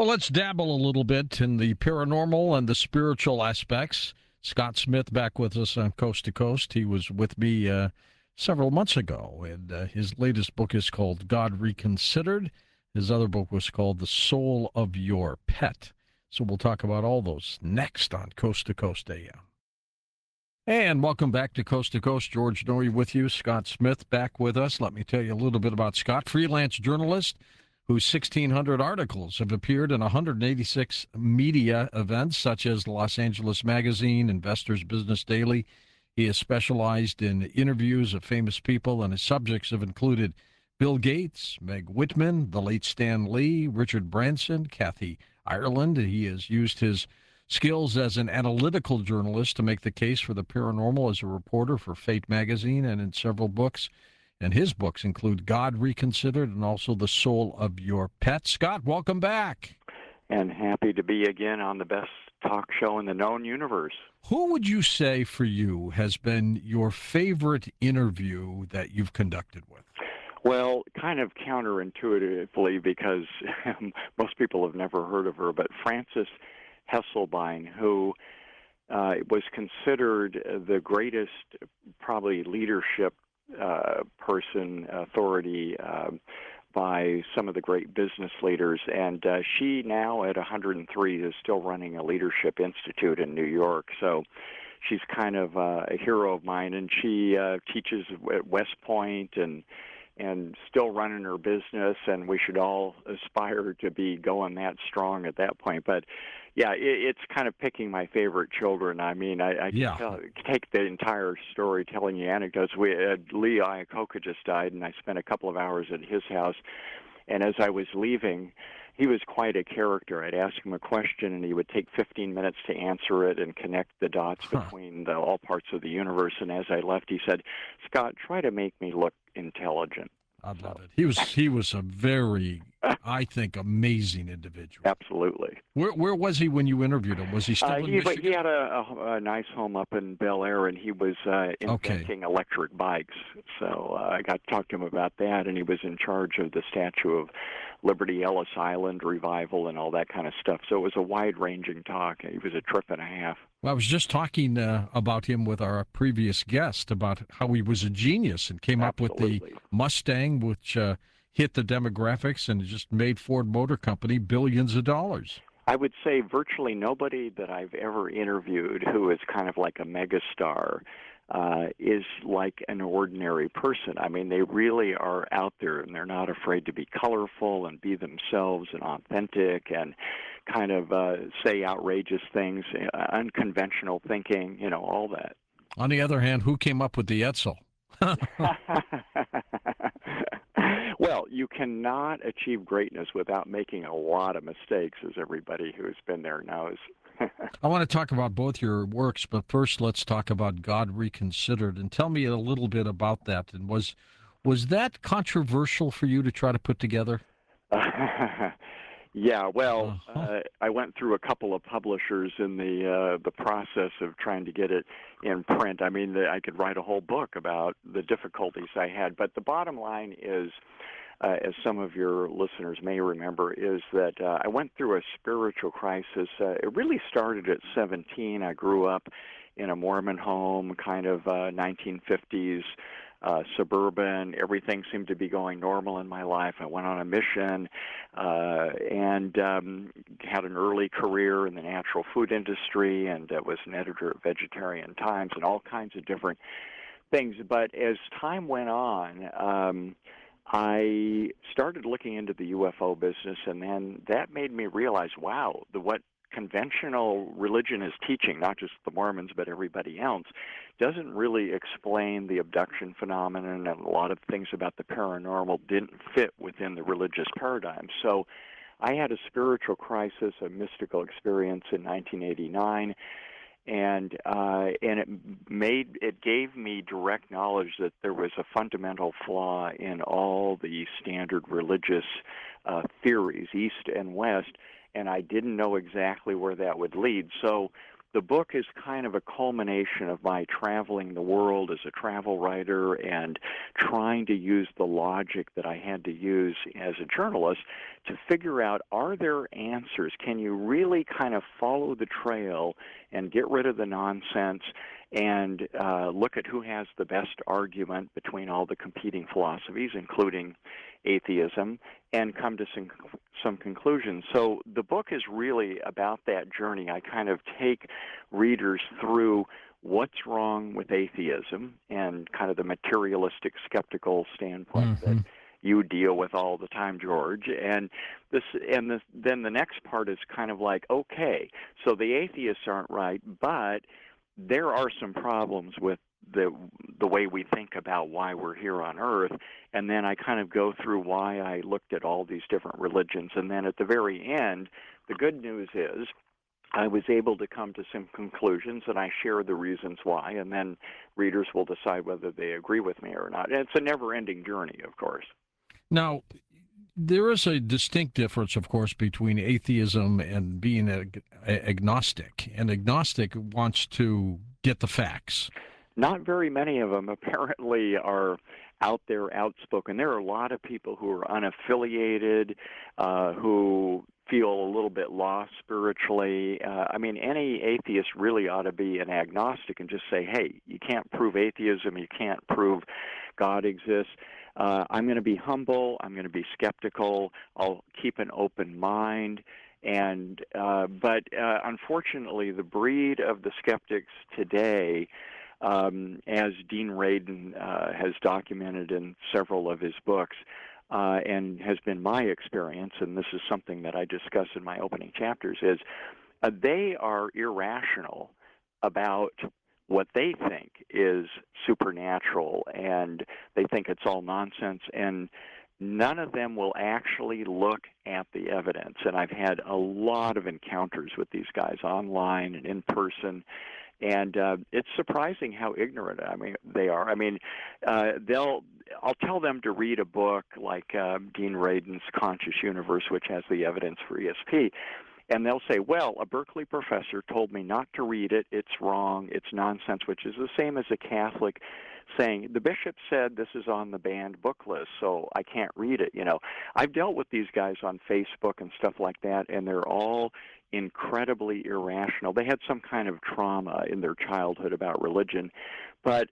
Well, let's dabble a little bit in the paranormal and the spiritual aspects. Scott Smith back with us on Coast to Coast. He was with me several months ago, and his latest book is called God Reconsidered. His other book was called The Soul of Your Pet. So we'll talk about all those next on Coast to Coast AM. And welcome back to Coast. George Noory with you. Scott Smith back with us. Let me tell you a little bit about Scott. Freelance journalist whose 1,600 articles have appeared in 186 media events, such as the Los Angeles Magazine, Investors Business Daily. He has specialized in interviews of famous people, and his subjects have included Bill Gates, Meg Whitman, the late Stan Lee, Richard Branson, Kathy Ireland. He has used his skills as an analytical journalist to make the case for the paranormal as a reporter for Fate magazine and in several books. And his books include God Reconsidered and also The Soul of Your Pet. Scott, welcome back. And happy to be again on the best talk show in the known universe. Who would you say for you has been your favorite interview that you've conducted with? Well, kind of counterintuitively, because most people have never heard of her, but Frances Hesselbein, who was considered the greatest, probably leadership authority by some of the great business leaders. And she now at 103 is still running a leadership institute in New York. So she's kind of a hero of mine. And she teaches at West Point and still running her business. And we should all aspire to be going that strong at that point. But yeah, it's kind of picking my favorite children. I mean, I take the entire story, telling you anecdotes. Lee Iacocca just died, and I spent a couple of hours at his house. And as I was leaving, he was quite a character. I'd ask him a question, and he would take 15 minutes to answer it and connect the dots between all parts of the universe. And as I left, he said, "Scott, try to make me look intelligent." I love it. He was a very, I think, amazing individual. Absolutely. Where was he when you interviewed him? Was he still in Michigan? He had a nice home up in Bel Air, and he was inventing electric bikes. So I got to talk to him about that, and he was in charge of the Statue of Liberty Ellis Island revival and all that kind of stuff. So it was a wide-ranging talk. He was a trip and a half. Well, I was just talking about him with our previous guest about how he was a genius and came up with the Mustang, which hit the demographics and just made Ford Motor Company billions of dollars. I would say virtually nobody that I've ever interviewed who is kind of like a megastar is like an ordinary person. I mean, they really are out there, and they're not afraid to be colorful and be themselves and authentic and kind of say outrageous things, unconventional thinking, all that. On the other hand, who came up with the Edsel? Well, you cannot achieve greatness without making a lot of mistakes, as everybody who's been there knows. I want to talk about both your works, but first let's talk about God Reconsidered. And tell me a little bit about that. And was that controversial for you to try to put together? Yeah, well, I went through a couple of publishers in the process of trying to get it in print. I mean, I could write a whole book about the difficulties I had. But the bottom line is, as some of your listeners may remember, is that I went through a spiritual crisis. It really started at 17. I grew up in a Mormon home, kind of 1950s. Suburban, everything seemed to be going normal in my life. I went on a mission and had an early career in the natural food industry and was an editor at Vegetarian Times and all kinds of different things. But as time went on, I started looking into the UFO business, and then that made me realize, wow, what conventional religion is teaching, not just the Mormons but everybody else, doesn't really explain the abduction phenomenon, and a lot of things about the paranormal didn't fit within the religious paradigm. So I had a spiritual crisis, a mystical experience in 1989, and it gave me direct knowledge that there was a fundamental flaw in all the standard religious theories, East and West, and I didn't know exactly where that would lead. So the book is kind of a culmination of my traveling the world as a travel writer and trying to use the logic that I had to use as a journalist to figure out, are there answers? Can you really kind of follow the trail and get rid of the nonsense and look at who has the best argument between all the competing philosophies, including atheism, and come to some conclusions. So the book is really about that journey. I kind of take readers through what's wrong with atheism and kind of the materialistic, skeptical standpoint that you deal with all the time, George. And then the next part is kind of like, okay, so the atheists aren't right, but there are some problems with the way we think about why we're here on Earth, and then I kind of go through why I looked at all these different religions, and then at the very end, the good news is I was able to come to some conclusions, and I share the reasons why, and then readers will decide whether they agree with me or not. And it's a never-ending journey, of course. Now, there is a distinct difference, of course, between atheism and being agnostic. An agnostic wants to get the facts. Not very many of them apparently are out there outspoken. There are a lot of people who are unaffiliated, who feel a little bit lost spiritually. I mean, any atheist really ought to be an agnostic and just say, hey, you can't prove atheism, you can't prove God exists. I'm going to be humble, I'm going to be skeptical, I'll keep an open mind. But unfortunately, the breed of the skeptics today, as Dean Radin has documented in several of his books, and has been my experience, and this is something that I discuss in my opening chapters, is they are irrational about what they think is supernatural, and they think it's all nonsense, and none of them will actually look at the evidence. And I've had a lot of encounters with these guys online and in person, and it's surprising how ignorant they are. I'll tell them to read a book like Dean Radin's Conscious Universe, which has the evidence for ESP, and they'll say, well, a Berkeley professor told me not to read it, it's wrong, it's nonsense, which is the same as a Catholic saying, the bishop said this is on the banned book list, so I can't read it. I've dealt with these guys on Facebook and stuff like that, and they're all incredibly irrational. They had some kind of trauma in their childhood about religion, but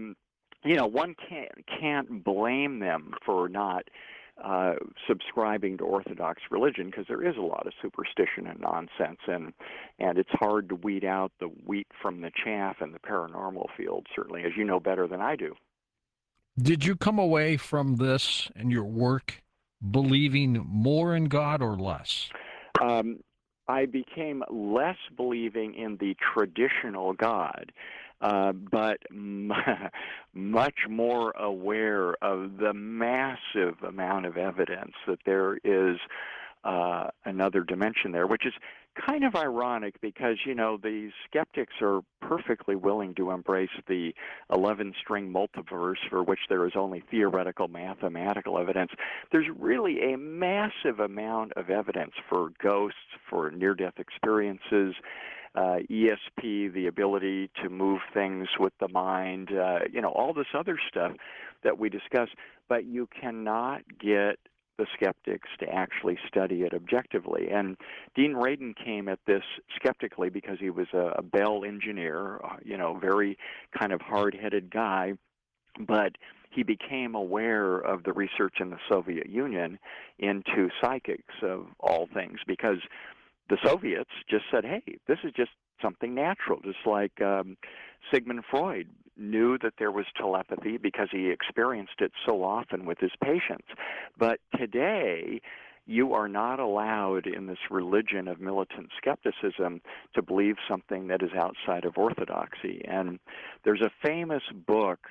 one can't blame them for not subscribing to Orthodox religion, because there is a lot of superstition and nonsense, and it's hard to weed out the wheat from the chaff in the paranormal field, certainly, as you know better than I do. Did you come away from this and your work believing more in God or less? I became less believing in the traditional God, but much more aware of the massive amount of evidence that there is another dimension there, which is kind of ironic because, the skeptics are perfectly willing to embrace the 11-string multiverse for which there is only theoretical mathematical evidence. There's really a massive amount of evidence for ghosts, for near-death experiences, ESP, the ability to move things with the mind, all this other stuff that we discuss, but you cannot get the skeptics to actually study it objectively. And Dean Radin came at this skeptically because he was a Bell engineer, very kind of hard-headed guy, but he became aware of the research in the Soviet Union into psychics of all things, because the Soviets just said, hey, this is just something natural, just like Sigmund Freud knew that there was telepathy because he experienced it so often with his patients. But today, you are not allowed in this religion of militant skepticism to believe something that is outside of orthodoxy. And there's a famous book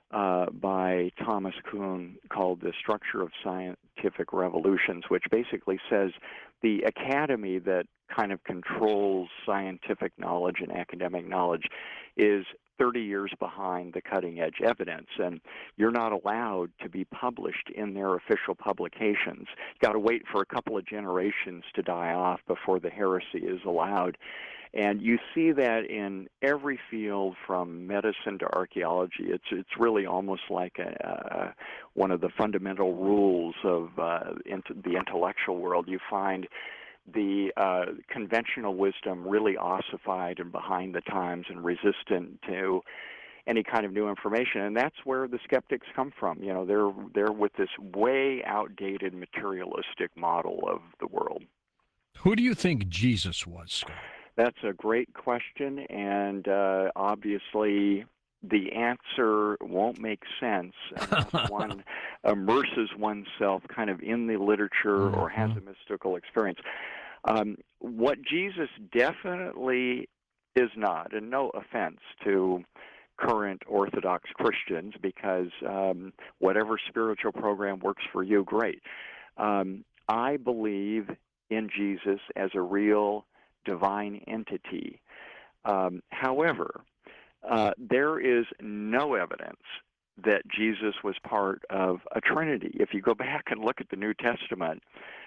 by Thomas Kuhn called The Structure of Scientific Revolutions, which basically says the academy that kind of controls scientific knowledge and academic knowledge is 30 years behind the cutting edge evidence, and you're not allowed to be published in their official publications. You've got to wait for a couple of generations to die off before the heresy is allowed. And you see that in every field from medicine to archaeology. It's really almost like one of the fundamental rules of the intellectual world. You find the conventional wisdom really ossified and behind the times and resistant to any kind of new information, and that's where the skeptics come from. You know, they're with this way outdated materialistic model of the world. Who do you think Jesus was, Scott? That's a great question, and obviously the answer won't make sense unless one immerses oneself kind of in the literature or has a mystical experience. What Jesus definitely is not, and no offense to current Orthodox Christians, because whatever spiritual program works for you, great. I believe in Jesus as a real divine entity. However, there is no evidence that Jesus was part of a Trinity. If you go back and look at the New Testament,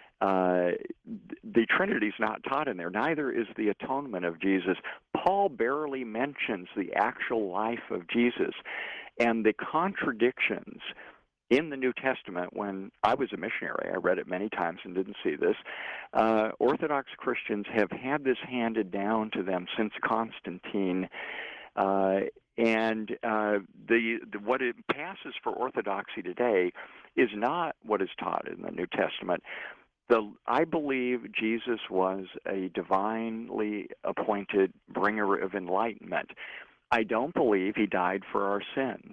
the Trinity's not taught in there. Neither is the atonement of Jesus. Paul barely mentions the actual life of Jesus, and the contradictions in the New Testament. When I was a missionary, I read it many times and didn't see this. Orthodox Christians have had this handed down to them since Constantine, and what it passes for orthodoxy today is not what is taught in the New Testament. I believe Jesus was a divinely appointed bringer of enlightenment. I don't believe he died for our sins.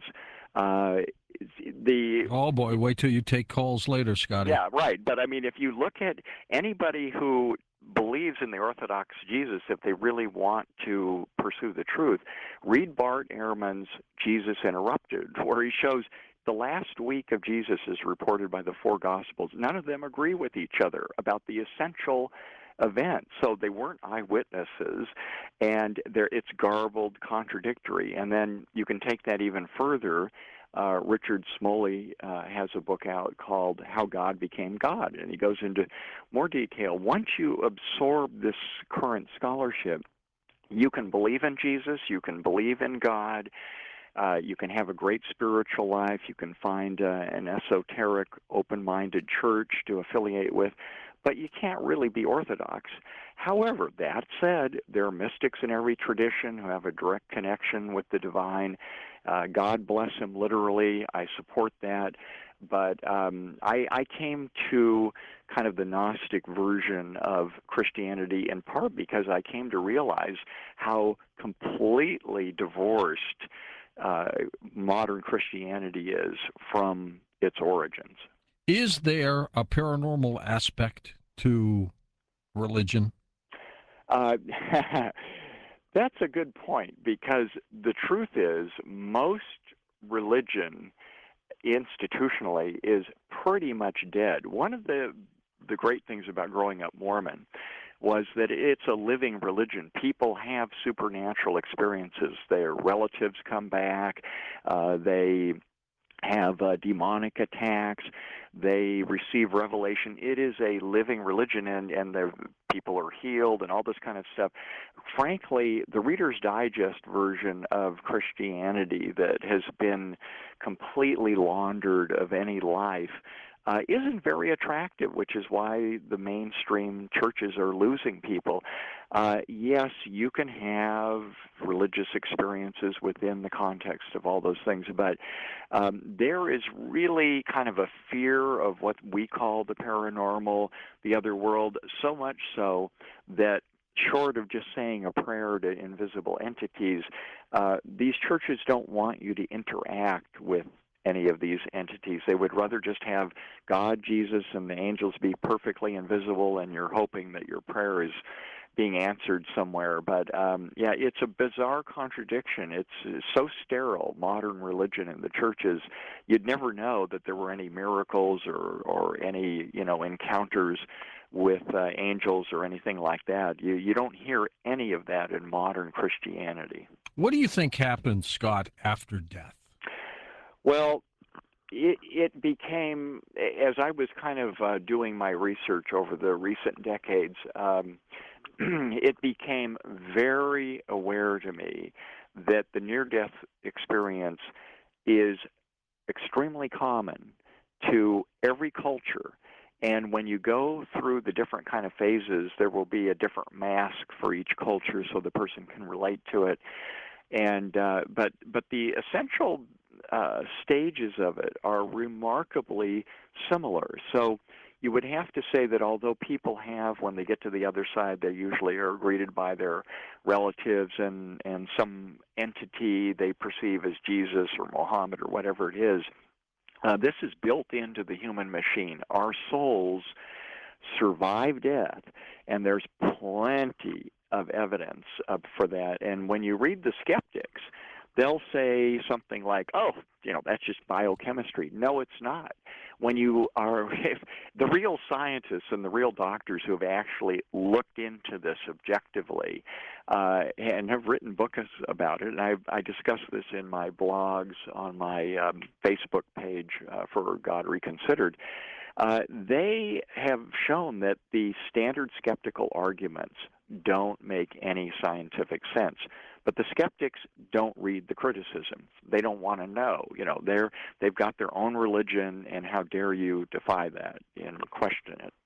Oh boy, wait till you take calls later, Scotty. Yeah, right. But I mean, if you look at anybody who believes in the Orthodox Jesus, if they really want to pursue the truth, read Bart Ehrman's Jesus Interrupted, where he shows the last week of Jesus is reported by the four Gospels. None of them agree with each other about the essential event. So they weren't eyewitnesses, and it's garbled, contradictory. And then you can take that even further. Richard Smoley has a book out called How God Became God, and he goes into more detail. Once you absorb this current scholarship, you can believe in Jesus, you can believe in God, you can have a great spiritual life, you can find an esoteric, open-minded church to affiliate with, but you can't really be Orthodox. However, that said, there are mystics in every tradition who have a direct connection with the divine. God bless him, literally. I support that. But I came to kind of the Gnostic version of Christianity in part because I came to realize how completely divorced modern Christianity is from its origins. Is there a paranormal aspect to religion? That's a good point, because the truth is most religion institutionally is pretty much dead. One of the great things about growing up Mormon was that it's a living religion. People have supernatural experiences. Their relatives come back. They have demonic attacks. They receive revelation. It is a living religion, and the people are healed and all this kind of stuff. Frankly, the Reader's Digest version of Christianity that has been completely laundered of any life isn't very attractive, which is why the mainstream churches are losing people. Yes, you can have religious experiences within the context of all those things, but there is really kind of a fear of what we call the paranormal, the other world, so much so that short of just saying a prayer to invisible entities, these churches don't want you to interact with any of these entities. They would rather just have God, Jesus, and the angels be perfectly invisible, and you're hoping that your prayer is being answered somewhere. But yeah, it's a bizarre contradiction. It's so sterile, modern religion in the churches. You'd never know that there were any miracles or any encounters with angels or anything like that. You don't hear any of that in modern Christianity. What do you think happens, Scott, after death? Well, it became, as I was kind of doing my research over the recent decades, it became very aware to me that the near-death experience is extremely common to every culture. And when you go through the different kind of phases, there will be a different mask for each culture so the person can relate to it. And but the essential stages of it are remarkably similar. So you would have to say that although people have, when they get to the other side, they usually are greeted by their relatives and some entity they perceive as Jesus or Mohammed or whatever it is. This is built into the human machine. Our souls survive death, and there's plenty of evidence for that. And when you read the skeptics, they'll say something like, "Oh, that's just biochemistry." No, it's not. When you are, if the real scientists and the real doctors who have actually looked into this objectively and have written books about it, and I discuss this in my blogs on my Facebook page for God Reconsidered. They have shown that the standard skeptical arguments don't make any scientific sense. But the skeptics don't read the criticisms. They don't want to know. They've got their own religion, and how dare you defy that and question it?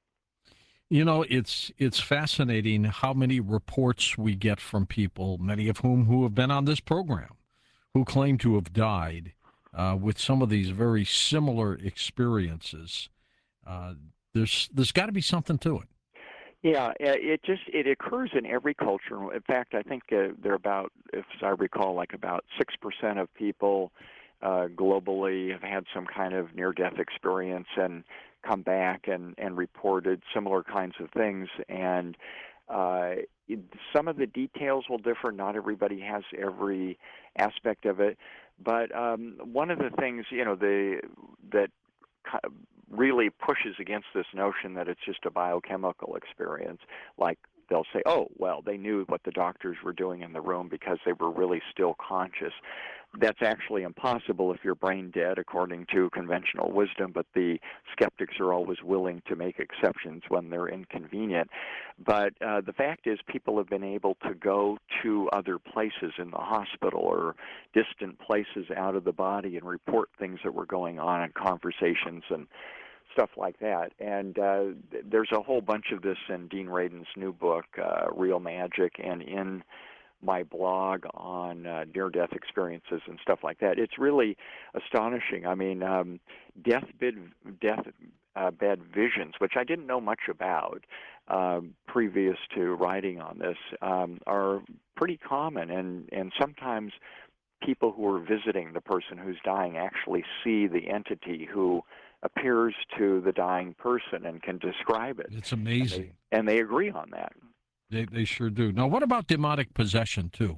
It's fascinating how many reports we get from people, many of who have been on this program, who claim to have died with some of these very similar experiences. There's got to be something to it. Yeah, it occurs in every culture. In fact, I think there are about, if I recall, like about 6% of people globally have had some kind of near-death experience and come back and reported similar kinds of things. And some of the details will differ. Not everybody has every aspect of it. But one of the things, that really pushes against this notion that it's just a biochemical experience, like they'll say, "Oh, well, they knew what the doctors were doing in the room because they were really still conscious." That's actually impossible if you're brain dead, according to conventional wisdom, but the skeptics are always willing to make exceptions when they're inconvenient. But the fact is, people have been able to go to other places in the hospital or distant places out of the body and report things that were going on in conversations and stuff like that. And there's a whole bunch of this in Dean Radin's new book, Real Magic, and in my blog on near-death experiences and stuff like that. It's really astonishing. I mean, deathbed visions, which I didn't know much about previous to writing on this, are pretty common, and sometimes people who are visiting the person who's dying actually see the entity who appears to the dying person and can describe it. It's amazing. And they agree on that. They sure do. Now, what about demonic possession, too?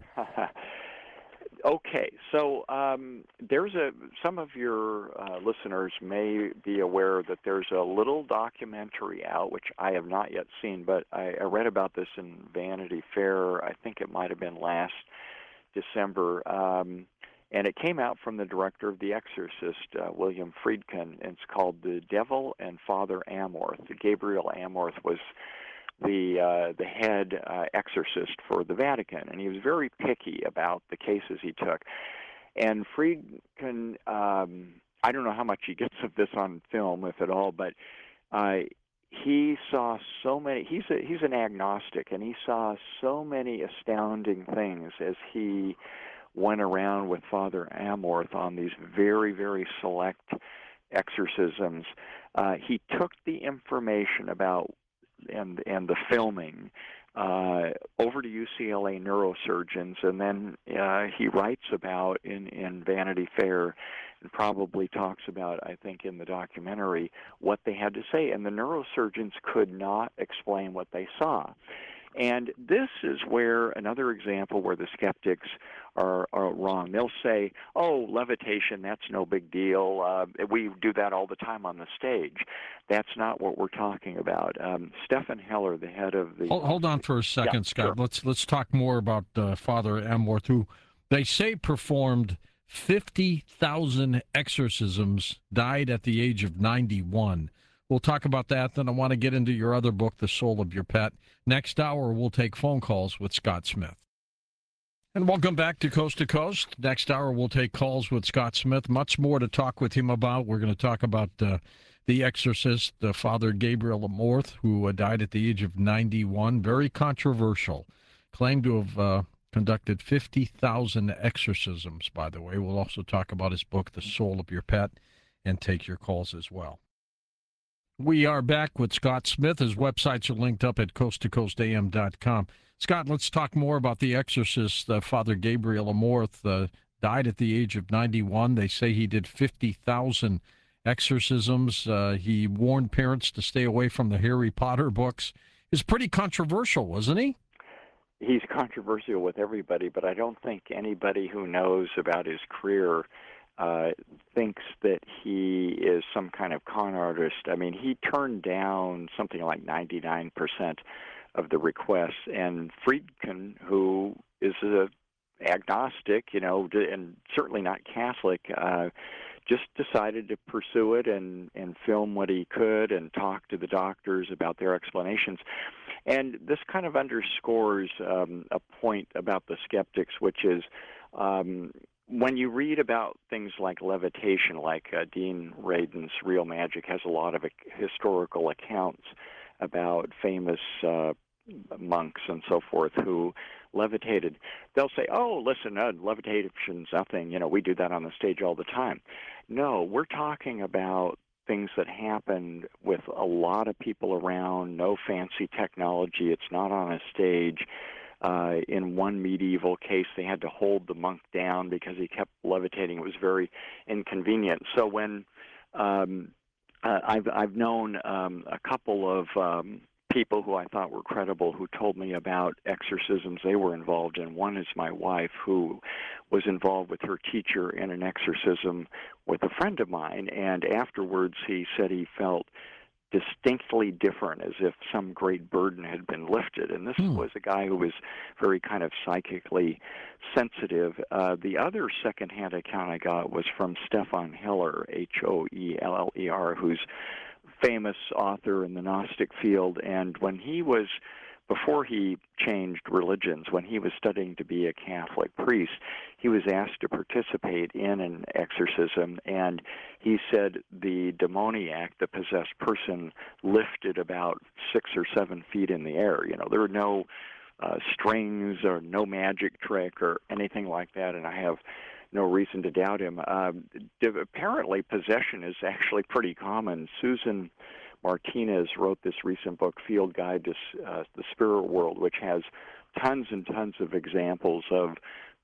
Okay, so some of your listeners may be aware that there's a little documentary out, which I have not yet seen, but I read about this in Vanity Fair. I think it might have been last December, and it came out from the director of The Exorcist, William Friedkin. It's called The Devil and Father Amorth. Gabriel Amorth was the head exorcist for the Vatican, and he was very picky about the cases he took. And Friedkin, I don't know how much he gets of this on film, if at all, but he saw so many. He's an agnostic, and he saw so many astounding things as he went around with Father Amorth on these very, very select exorcisms. He took the information about and the filming over to UCLA neurosurgeons, and then he writes about in Vanity Fair, and probably talks about, I think, in the documentary, what they had to say. And the neurosurgeons could not explain what they saw. And this is where another example where the skeptics are wrong. They'll say, "Oh, levitation, that's no big deal. We do that all the time on the stage." That's not what we're talking about. Stephan Heller, the head of the... Hold on for a second, yeah, Scott. Sure. Let's talk more about Father Amorth, who They say performed 50,000 exorcisms, died at the age of 91. We'll talk about that. Then I want to get into your other book, The Soul of Your Pet. Next hour, we'll take phone calls with Scott Smith. And welcome back to Coast. Next hour, we'll take calls with Scott Smith. Much more to talk with him about. We're going to talk about The Exorcist, Father Gabriel Amorth, who died at the age of 91. Very controversial. Claimed to have conducted 50,000 exorcisms, by the way. We'll also talk about his book, The Soul of Your Pet, and take your calls as well. We are back with Scott Smith. His websites are linked up at coasttocoastam.com. Scott, let's talk more about The Exorcist. Father Gabriel Amorth died at the age of 91. They say he did 50,000 exorcisms. He warned parents to stay away from the Harry Potter books. It's pretty controversial, wasn't he? He's controversial with everybody, but I don't think anybody who knows about his career thinks that he is some kind of con artist. I mean, he turned down something like 99% of the requests, and Friedkin, who is a agnostic, and certainly not Catholic, just decided to pursue it and film what he could and talk to the doctors about their explanations. And this kind of underscores a point about the skeptics, which is when you read about things like levitation, like Dean Radin's Real Magic has a lot of historical accounts about famous monks and so forth who levitated. They'll say, oh, listen, levitation's nothing. We do that on the stage all the time. No, we're talking about things that happened with a lot of people around, no fancy technology. It's not on a stage. In one medieval case, they had to hold the monk down because he kept levitating. It was very inconvenient. So when I've known a couple of people who I thought were credible who told me about exorcisms they were involved in. One is my wife, who was involved with her teacher in an exorcism with a friend of mine, and afterwards he said he felt distinctly different, as if some great burden had been lifted. And this was a guy who was very kind of psychically sensitive. The other secondhand account I got was from Stefan Heller, Hoeller, who's famous author in the Gnostic field, and before he changed religions, when he was studying to be a Catholic priest, he was asked to participate in an exorcism, and he said the demoniac, the possessed person, lifted about 6 or 7 feet in the air. There were no strings or no magic trick or anything like that, and I have no reason to doubt him. Apparently, possession is actually pretty common. Susan Martinez wrote this recent book, Field Guide to the Spirit World, which has tons and tons of examples of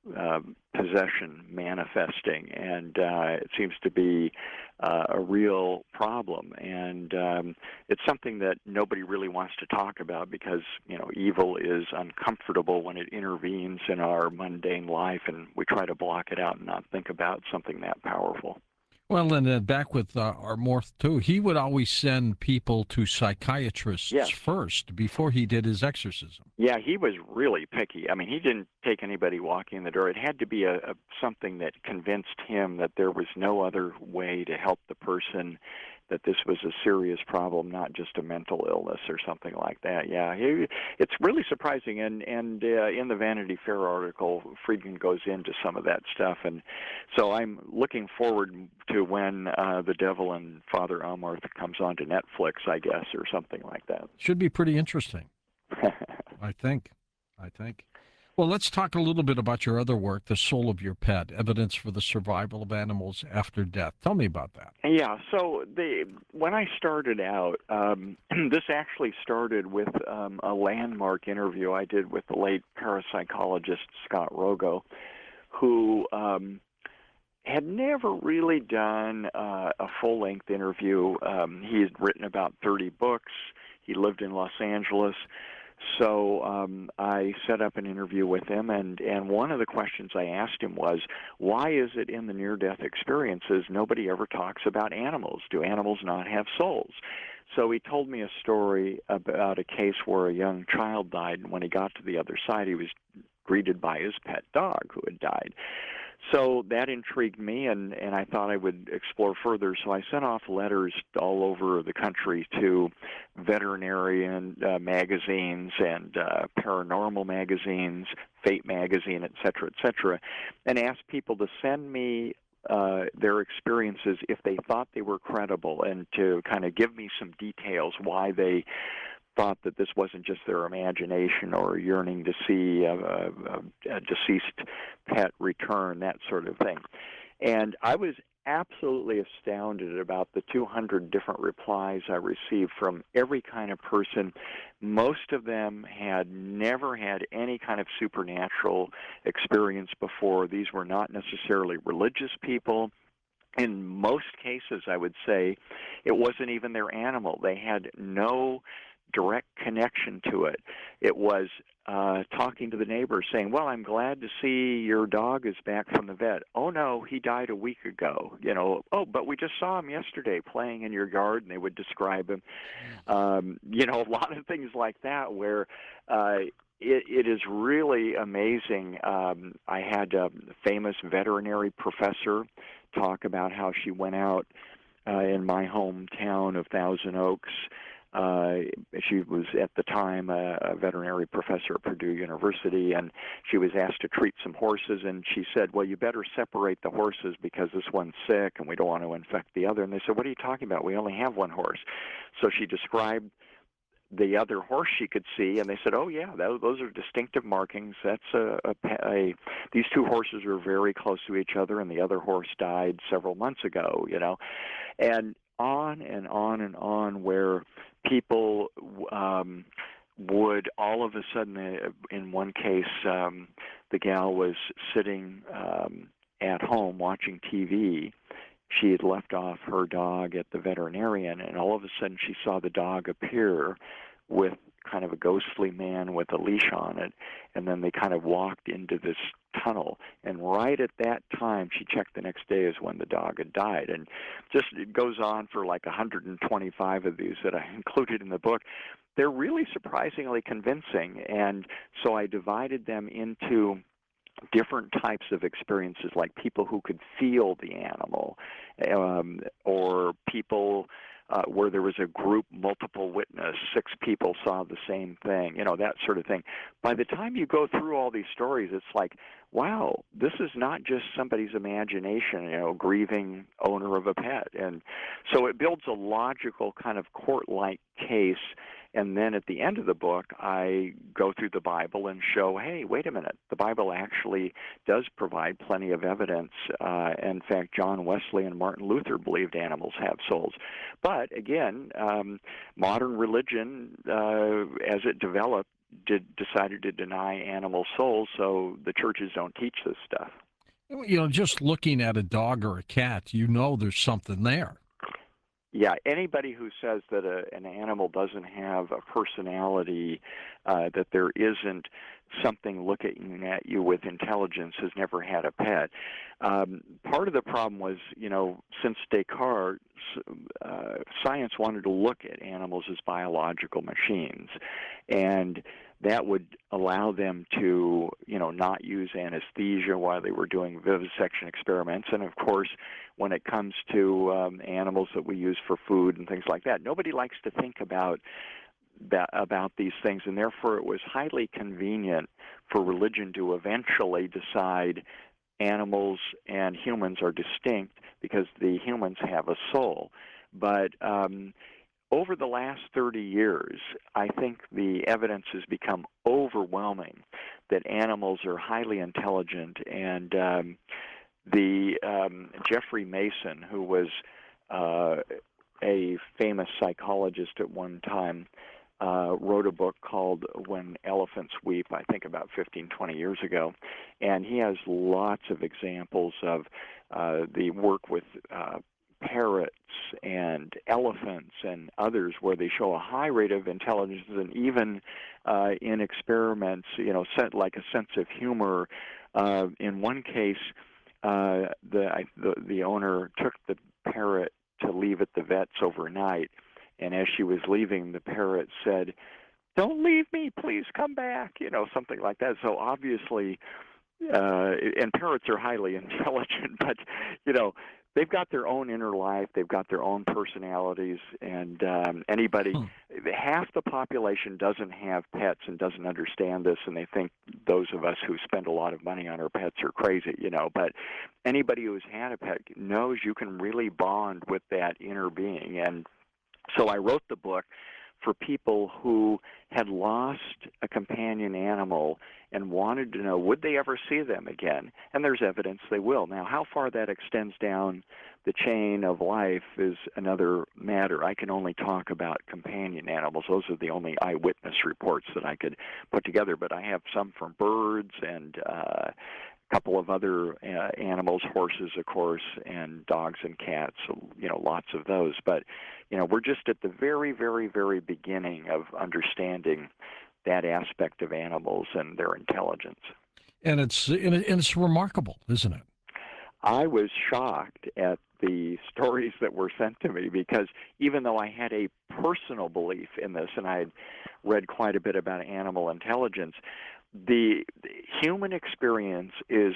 possession manifesting, and it seems to be a real problem. And it's something that nobody really wants to talk about because, evil is uncomfortable when it intervenes in our mundane life, and we try to block it out and not think about something that powerful. Well, and back with Amorth, too, he would always send people to psychiatrists first before he did his exorcism. Yeah, he was really picky. I mean, he didn't take anybody walking in the door. It had to be something that convinced him that there was no other way to help the person, that this was a serious problem, not just a mental illness or something like that. Yeah, it's really surprising. And in the Vanity Fair article, Friedkin goes into some of that stuff. And so I'm looking forward to when The Devil and Father Amorth comes onto Netflix, I guess, or something like that. Should be pretty interesting, I think. Well, let's talk a little bit about your other work, The Soul of Your Pet, Evidence for the Survival of Animals After Death. Tell me about that. Yeah, so when I started out, this actually started with a landmark interview I did with the late parapsychologist Scott Rogo, who had never really done a full-length interview. He had written about 30 books. He lived in Los Angeles. So I set up an interview with him, and one of the questions I asked him was, why is it in the near-death experiences nobody ever talks about animals? Do animals not have souls? So he told me a story about a case where a young child died, and when he got to the other side, he was greeted by his pet dog who had died. So that intrigued me, and I thought I would explore further. So I sent off letters all over the country to veterinarian magazines and paranormal magazines, Fate magazine, et cetera, and asked people to send me their experiences if they thought they were credible, and to kind of give me some details why they thought that this wasn't just their imagination or yearning to see a deceased pet return, that sort of thing. And I was absolutely astounded about the 200 different replies I received from every kind of person. Most of them had never had any kind of supernatural experience before. These were not necessarily religious people. In most cases, I would say, it wasn't even their animal. They had no direct connection to it. It was talking to the neighbor saying, well, I'm glad to see your dog is back from the vet. Oh, no, he died a week ago. Oh, but we just saw him yesterday playing in your yard, and they would describe him. A lot of things like that where it is really amazing. I had a famous veterinary professor talk about how she went out in my hometown of Thousand Oaks. She was at the time a veterinary professor at Purdue University, and she was asked to treat some horses, and she said, well, you better separate the horses because this one's sick and we don't want to infect the other. And they said, what are you talking about? We only have one horse. So she described the other horse she could see, and they said, oh, yeah, those are distinctive markings. That's these two horses are very close to each other, and the other horse died several months ago, And on and on and on, where people would all of a sudden, in one case, the gal was sitting at home watching TV. She had left off her dog at the veterinarian, and all of a sudden she saw the dog appear with kind of a ghostly man with a leash on it, and then they kind of walked into this tunnel. And right at that time, she checked the next day is when the dog had died. And just it goes on for like 125 of these that I included in the book. They're really surprisingly convincing, and so I divided them into different types of experiences, like people who could feel the animal, or people where there was a group multiple witness, 6 people saw the same thing, that sort of thing. By the time you go through all these stories, it's like, wow, this is not just somebody's imagination, grieving owner of a pet. And so it builds a logical kind of court-like case. And then at the end of the book, I go through the Bible and show, hey, wait a minute, the Bible actually does provide plenty of evidence. In fact, John Wesley and Martin Luther believed animals have souls. But again, modern religion, as it developed, decided to deny animal souls, so the churches don't teach this stuff. Just looking at a dog or a cat, there's something there. Yeah, anybody who says that an animal doesn't have a personality, that there isn't something looking at you with intelligence, has never had a pet. Part of the problem was, since Descartes, science wanted to look at animals as biological machines, and that would allow them to, not use anesthesia while they were doing vivisection experiments. And of course, when it comes to animals that we use for food and things like that, nobody likes to think about these things, and therefore it was highly convenient for religion to eventually decide animals and humans are distinct because the humans have a soul. But over the last 30 years, I think the evidence has become overwhelming that animals are highly intelligent. And Jeffrey Mason, who was a famous psychologist at one time, wrote a book called When Elephants Weep, I think about 15, 20 years ago. And he has lots of examples of the work with parrots and elephants and others where they show a high rate of intelligence, and even in experiments, like a sense of humor. In one case, the owner took the parrot to leave at the vet's overnight, and as she was leaving, the parrot said, don't leave me, please come back, something like that. So obviously, and parrots are highly intelligent, but they've got their own inner life, they've got their own personalities, and half the population doesn't have pets and doesn't understand this, and they think those of us who spend a lot of money on our pets are crazy, but anybody who's had a pet knows you can really bond with that inner being. And so I wrote the book for people who had lost a companion animal and wanted to know, would they ever see them again? And there's evidence they will. Now, how far that extends down the chain of life is another matter. I can only talk about companion animals. Those are the only eyewitness reports that I could put together, but I have some from birds and a couple of other animals, horses, of course, and dogs and cats, lots of those. But, we're just at the very, very, very beginning of understanding that aspect of animals and their intelligence. And it's remarkable, isn't it? I was shocked at the stories that were sent to me because even though I had a personal belief in this, and I had read quite a bit about animal intelligence, the human experience is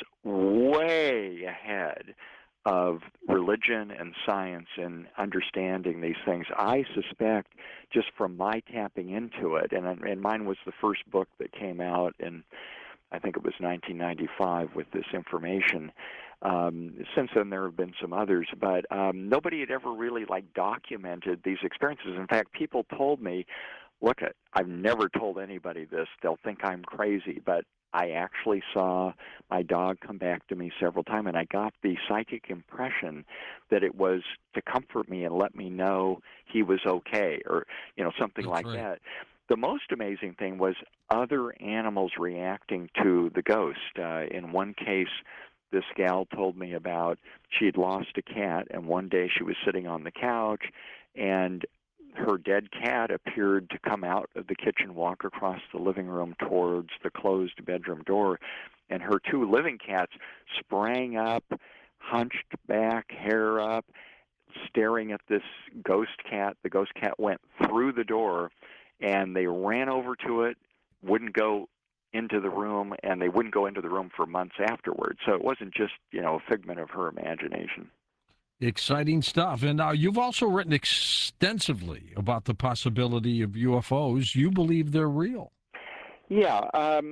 way ahead of religion and science in understanding these things. I suspect, just from my tapping into it, and mine was the first book that came out in, I think it was 1995 with this information. Since then, there have been some others, but nobody had ever really documented these experiences. In fact, people told me, look, I've never told anybody this. They'll think I'm crazy, but I actually saw my dog come back to me several times, and I got the psychic impression that it was to comfort me and let me know he was okay, or something like that. The most amazing thing was other animals reacting to the ghost. In one case, this gal told me about she had lost a cat, and one day she was sitting on the couch, and her dead cat appeared to come out of the kitchen, walk across the living room towards the closed bedroom door, and her two living cats sprang up, hunched back, hair up, staring at this ghost cat. The ghost cat went through the door, and they ran over to it, wouldn't go into the room, and they wouldn't go into the room for months afterwards. So it wasn't just, a figment of her imagination. Exciting stuff. And now you've also written extensively about the possibility of UFOs. You believe they're real. Yeah.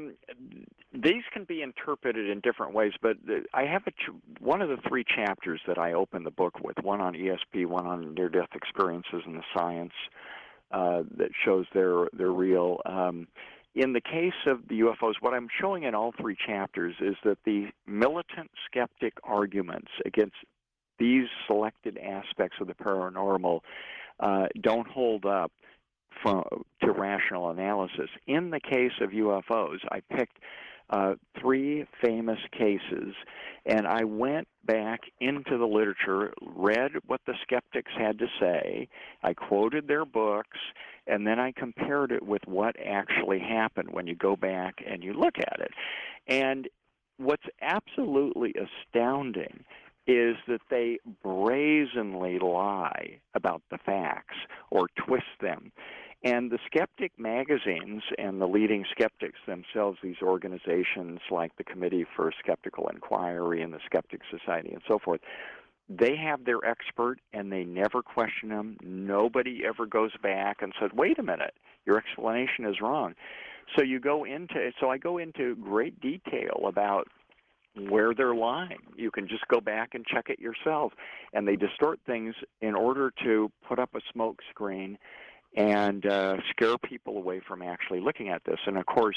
These can be interpreted in different ways, but I have one of the three chapters that I open the book with, one on ESP, one on near-death experiences and the science that shows they're real. In the case of the UFOs, what I'm showing in all three chapters is that the militant skeptic arguments against these selected aspects of the paranormal don't hold up to rational analysis. In the case of UFOs, I picked three famous cases, and I went back into the literature, read what the skeptics had to say, I quoted their books, and then I compared it with what actually happened when you go back and you look at it. And what's absolutely astounding is that they brazenly lie about the facts or twist them. And the skeptic magazines and the leading skeptics themselves, these organizations like the Committee for Skeptical Inquiry and the Skeptic Society and so forth, they have their expert and they never question them. Nobody ever goes back and says, wait a minute, your explanation is wrong. So I go into great detail about where they're lying. You can just go back and check it yourself. And they distort things in order to put up a smoke screen and scare people away from actually looking at this. And of course,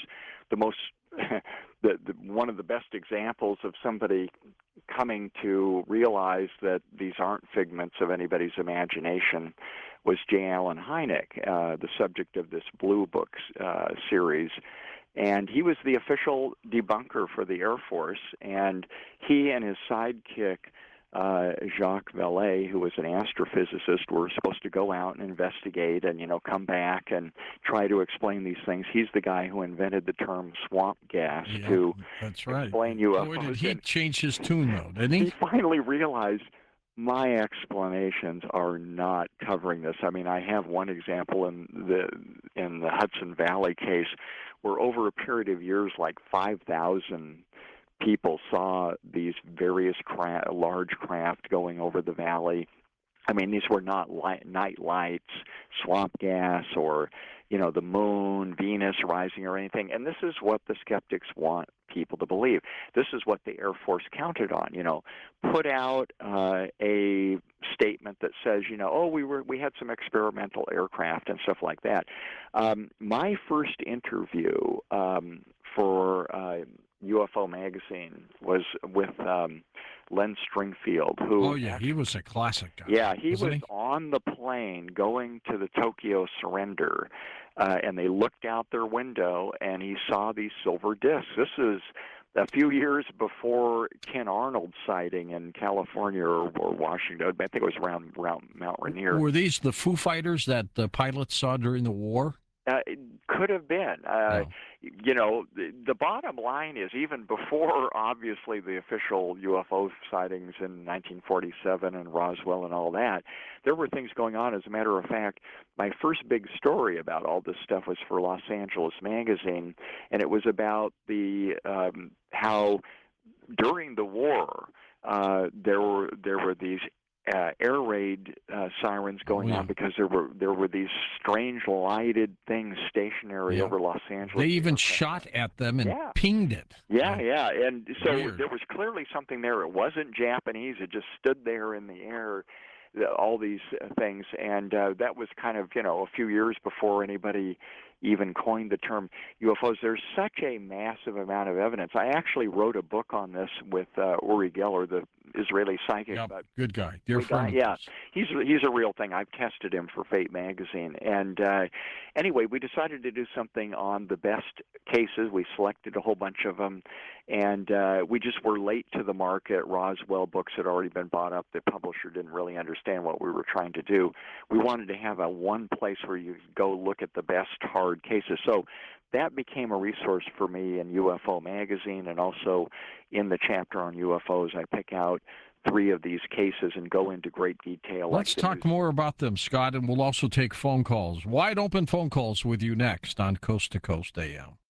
one of the best examples of somebody coming to realize that these aren't figments of anybody's imagination was J. Allen Hynek, the subject of this Blue Books series. And he was the official debunker for the Air Force, and he and his sidekick, Jacques Vallée, who was an astrophysicist, were supposed to go out and investigate and, come back and try to explain these things. He's the guy who invented the term swamp gas to that's right. explain UFOs. Boy, did he change his tune, though, didn't he? He finally realized my explanations are not covering this. I mean, I have one example in the Hudson Valley case where over a period of years, like 5,000 people saw these various large craft going over the valley. I mean, these were not night lights, swamp gas, or, the moon, Venus rising, or anything. And this is what the skeptics want people to believe. This is what the Air Force counted on. Put out a statement that says, oh, we had some experimental aircraft and stuff like that. My first interview for UFO Magazine was with Len Stringfield, who... Oh, yeah, he was a classic guy. Yeah, he was he? on the plane going to the Tokyo surrender, and they looked out their window, and he saw these silver discs. This is a few years before Ken Arnold's sighting in California or Washington. I think it was around Mount Rainier. Were these the Foo Fighters that the pilots saw during the war? It could have been. The bottom line is, even before, obviously, the official UFO sightings in 1947 and Roswell and all that, there were things going on. As a matter of fact, my first big story about all this stuff was for Los Angeles Magazine, and it was about the how during the war there were these air raid sirens going on because there were these strange lighted things stationary over Los Angeles. They even shot at them and pinged it. Yeah, and so there was clearly something there. It wasn't Japanese. It just stood there in the air, all these things, and that was kind of, a few years before anybody even coined the term UFOs. There's such a massive amount of evidence. I actually wrote a book on this with Uri Geller, the Israeli psychic. Yep, good guy, dear friend. Yeah, he's a real thing. I've tested him for Fate magazine, and anyway, we decided to do something on the best cases. We selected a whole bunch of them, and we just were late to the market. Roswell books had already been bought up. The publisher didn't really understand what we were trying to do. We wanted to have one place where you could go look at the best hard cases. So that became a resource for me in UFO Magazine, and also in the chapter on UFOs, I pick out 3 of these cases and go into great detail. Let's talk more about them, Scott, and we'll also take phone calls. Wide open phone calls with you next on Coast to Coast AM.